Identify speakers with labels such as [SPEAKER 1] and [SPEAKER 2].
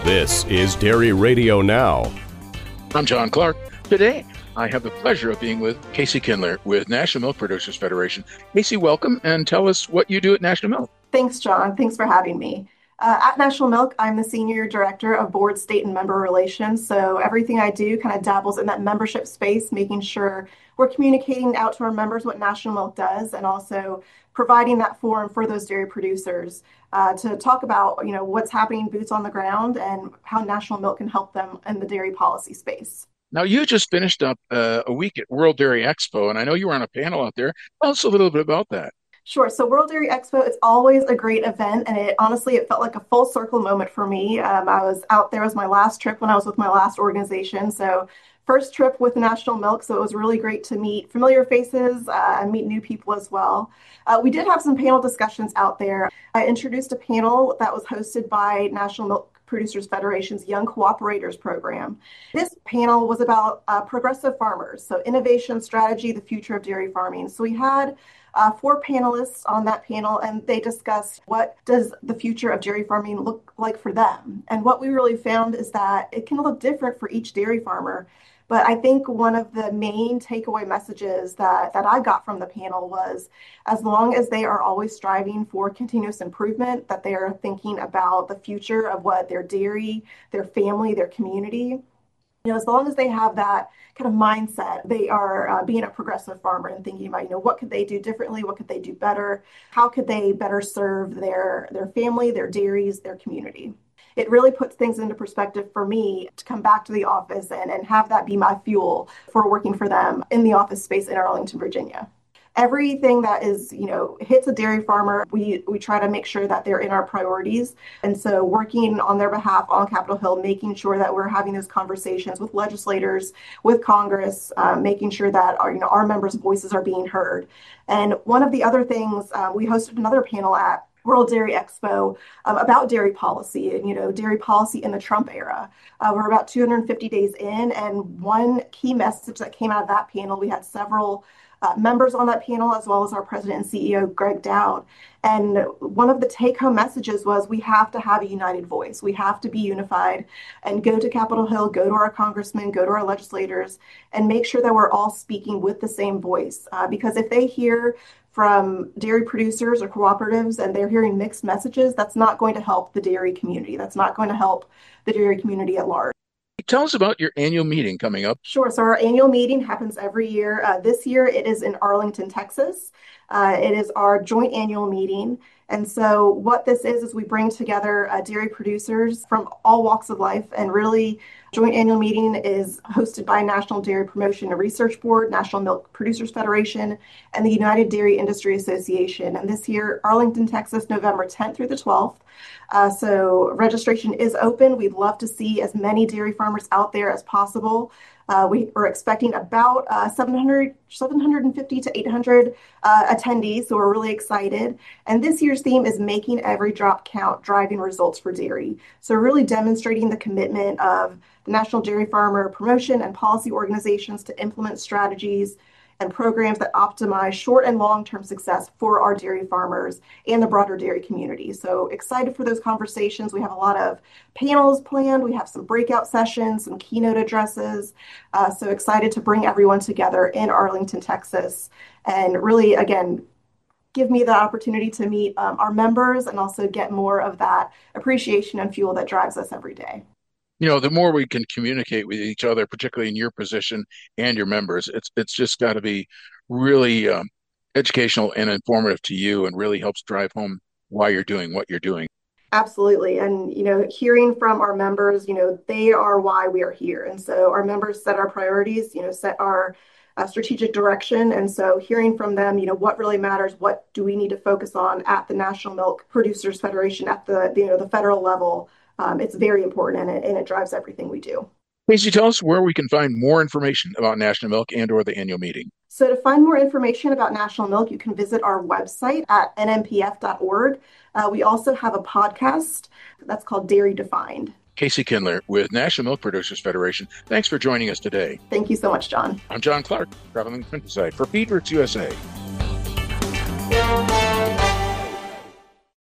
[SPEAKER 1] This is Dairy Radio Now.
[SPEAKER 2] I'm John Clark. Today, I have the pleasure of being with Casey Kindler with National Milk Producers Federation. Casey, welcome, and tell us what you do at National Milk.
[SPEAKER 3] Thanks, John. Thanks for having me. At National Milk, I'm the Senior Director of Board, State, and Member Relations. So everything I do kind of dabbles in that membership space, making sure we're communicating out to our members what National Milk does, and also providing that forum for those dairy producers to talk about, what's happening boots on the ground and how National Milk can help them in the dairy policy space.
[SPEAKER 2] Now, you just finished up a week at World Dairy Expo, and I know you were on a panel out there. Tell us a little bit about that.
[SPEAKER 3] Sure. So World Dairy Expo, it's always a great event, and it felt like a full circle moment for me. I was out there, it was my last trip when I was with my last organization. So first trip with National Milk, so it was really great to meet familiar faces and meet new people as well. We did have some panel discussions out there. I introduced a panel that was hosted by National Milk Producers Federation's Young Cooperators program. This panel was about progressive farmers, so innovation, strategy, the future of dairy farming. So we had 4 panelists on that panel, and they discussed what does the future of dairy farming look like for them. And what we really found is that it can look different for each dairy farmer. But I think one of the main takeaway messages that I got from the panel was, as long as they are always striving for continuous improvement, that they are thinking about the future of what their dairy, their family, their community, as long as they have that kind of mindset, they are being a progressive farmer and thinking about, what could they do differently? What could they do better? How could they better serve their family, their dairies, their community? It really puts things into perspective for me to come back to the office and have that be my fuel for working for them in the office space in Arlington, Virginia. Everything that is, hits a dairy farmer, we try to make sure that they're in our priorities. And so working on their behalf on Capitol Hill, making sure that we're having those conversations with legislators, with Congress, making sure that our members' voices are being heard. And one of the other things, we hosted another panel at World Dairy Expo about dairy policy and, dairy policy in the Trump era. We're about 250 days in, and one key message that came out of that panel, we had several members on that panel, as well as our president and CEO, Greg Dowd. And one of the take-home messages was we have to have a united voice. We have to be unified and go to Capitol Hill, go to our congressmen, go to our legislators, and make sure that we're all speaking with the same voice. Because if they hear from dairy producers or cooperatives and they're hearing mixed messages, that's not going to help the dairy community. That's not going to help the dairy community at large.
[SPEAKER 2] Tell us about your annual meeting coming up.
[SPEAKER 3] Sure. So our annual meeting happens every year. This year it is in Arlington, Texas. It is our joint annual meeting. And so what this is we bring together dairy producers from all walks of life, and really joint annual meeting is hosted by National Dairy Promotion and Research Board, National Milk Producers Federation, and the United Dairy Industry Association. And this year, Arlington, Texas, November 10th through the 12th. So registration is open. We'd love to see as many dairy farmers out there as possible. We are expecting about 750 to 800 attendees, so we're really excited. And this year's theme is making every drop count, driving results for dairy. So really demonstrating the commitment of the National Dairy Farmer Promotion and Policy Organizations to implement strategies and programs that optimize short and long-term success for our dairy farmers and the broader dairy community. So excited for those conversations. We have a lot of panels planned. We have some breakout sessions, some keynote addresses. So excited to bring everyone together in Arlington, Texas, and really, again, give me the opportunity to meet our members and also get more of that appreciation and fuel that drives us every day.
[SPEAKER 2] The more we can communicate with each other, particularly in your position and your members, it's just got to be really educational and informative to you, and really helps drive home why you're doing what you're doing.
[SPEAKER 3] Absolutely. And, hearing from our members, they are why we are here. And so our members set our priorities, set our strategic direction. And so hearing from them, what really matters, what do we need to focus on at the National Milk Producers Federation at the federal level. It's very important, and it drives everything we do.
[SPEAKER 2] Casey, tell us where we can find more information about National Milk and or the annual meeting.
[SPEAKER 3] So to find more information about National Milk, you can visit our website at nmpf.org. We also have a podcast that's called Dairy Defined.
[SPEAKER 2] Casey Kindler with National Milk Producers Federation. Thanks for joining us today.
[SPEAKER 3] Thank you so much, John.
[SPEAKER 2] I'm John Clark, traveling countryside for Feedworks USA.